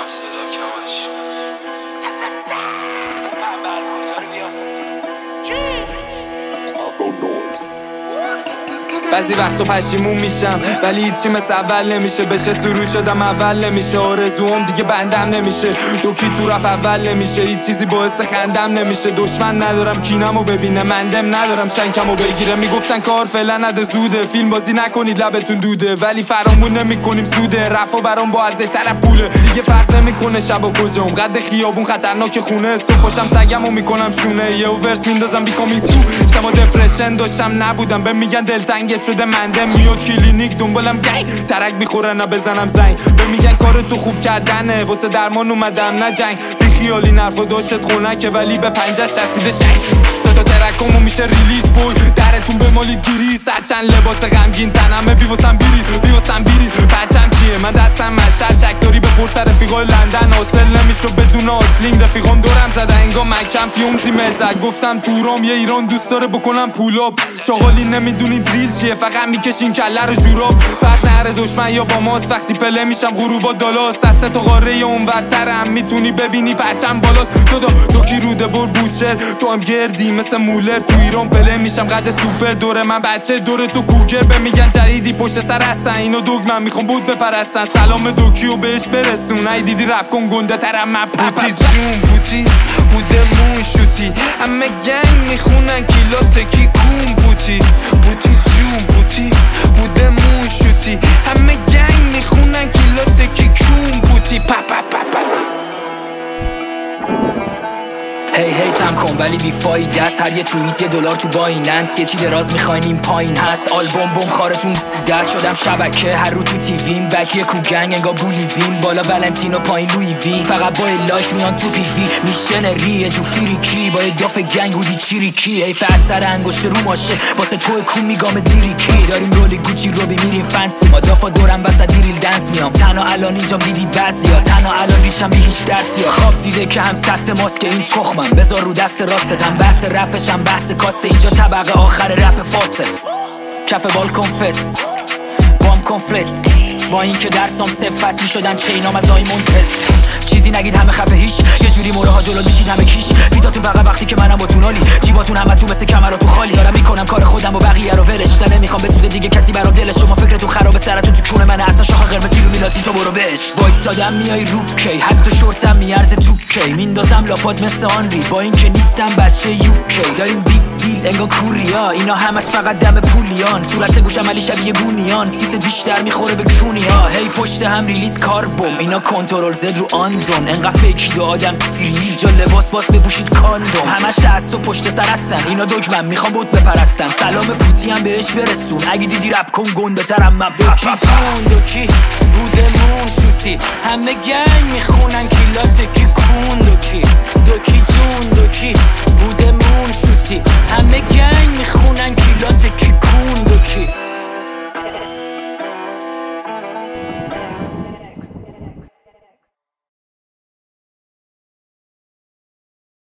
صدا کمش بعضی وقتا پشیمون میشم ولی هیچی مثل اول نمیشه. بشه سرو شدم اول نمیشه. آرزوام دیگه بندم نمیشه. دوکی تو رپ اول نمیشه. هیچ چیزی باعث خندم نمیشه. دشمن ندارم کینمو ببینه. مندم ندارم شنکمو بگیره. میگفتن کار فعلا نده زوده. فیلم بازی نکنید لبتون دوده. ولی فرامون نمیکنیم سوده. رفا برام با ارزش تر پوله. دیگه فرق نمیکنه شب و کجام. قد خیابون خطرناک خونه. صبح پاشم سگمو میکنم شونه. یه ورس میندازم بیکامی سو. شما دپرشن داشتم نبودم. به میگن دلتنگ شده منده. میاد کلینیک دنبالم گنگ. ترک میخوره نه بزنم زنگ. به میگن کار تو خوب کردنه. واسه درمان اومدم نه جنگ. بی خیالی نرفا داشت خونکه ولی به پنجش چسبیده شنگ. تا ترکامو میشه ریلیز بوی. درتون بمالید گیری. سرچند لباس غمگین تنمه. بیواسم بیری پرچم چیه من دستم مشعل. شک داری به پرس رفیقای لندن. حاصل نمیشو بدون آسلینگ. رفیقام دورم زده انگار مکم فیومزی مزد. گفتم تورام یه ایران دوست داره بکنم پولاب. شغالی نمیدونی دریل چیه. فقط میکشین کله رو جوراب. فرق نره دشمن یا با ماست. وقتی پله میشم غروبا دالاست. از تو قاره اونورترم. میتونی ببینی پرچم بالاست. دو کی روده بر بوچر. تو هم گردی مثل مولر. تو ایران پله میشم قد سوپر. دوره من بچه دوره تو کوگر. به میگن جریدی پشت سر هستن. اینو دوگ من میخوام بود بپرستن. سلام دوکیو بهش برسون. ای دیدی رپ کن گنده ترم من بوتی جون بوتی بودمون شوتی. همه گنگ میخونن کیلات کی کون بوتی. بوتی جون بوتی بودمون شوتی. همه گنگ میخونن کیلات کی کون بوتی. پا پا پا پا. هی تم کن ولی بی فایده است. هر یه توییت $1 تو بایننس. یکی دراز میخواین این پایین هست. آلبوم بوم خارتون دست شدم شبکه. هر رو تو تیویم بک یه کوگنگ انگار بولیوین. بالا ولنتینو پایین لوی وی. فقط با لاش میان تو پیوی. میشنری یه جو فریکی با یه داف گنگ بودی چیریکی. حیف اثر انگشت رو ماشه واسه تو کون میگام دیریکی. داریم رولی گوچی رو میریم فنسی. ما دافا دورم وسط دیریل دنس میام. تنها الان اینجام دیدید بعضیا. تنها الان ریشم بی هیچ درسیا. خواب دیده که هم سطح ماست که این تخمم. بذار رو دست راستم. بحث رپشم بحث کاسته. اینجا طبقه آخر رپ فاسد. کف بالکن فس بام کنفلکس. با این که درسام صفر فصلی شدن چینام از دایمونتس. چیزی نگید همه خفه هیچ. یه جوری موره ها جلو میشید همه کیش. فیتاتون فقط وقتی که منم با تونالی. جیباتون همه تو مثل کمراتون خالی. دارم میکنم کار خودم و بقیه رو ولش. نمیخوام بسوزه دیگه کسی برام دلش. شما فکرتون خرابه سرتون تو کونه منه. اصلا شاخ قرمزی رو میلاتی تو برو بش. وایسادم میای رو کی. حتی شورتم میارزه تو کی. میندازم لاپات مثل آنری. با این که نیستم بچه یوکی. داریم بیگ دیل انگار کوریا. اینا همش فقط دم پولیان. صورت گوشم علی شبیه گونیان. سیس بیشتر میخوره به کونیا. هی پشت هم ریلیز کار بوم. اینا کنترل زد رو آندون. انقدر فیکی دو آدم اینجا لباس باس بپوشید کاندوم. همش تعصب پشت سر هستن. اینا دگمن میخوام بود بپرستن. سلام پوتی هم بهش برسون. اگه دیدی رپ کن گنده ترم من. دوکی جون دوکی بودمون شوتی. همه گنگ میخونن کیلات کی کون دوکی. دوکی جون دوکی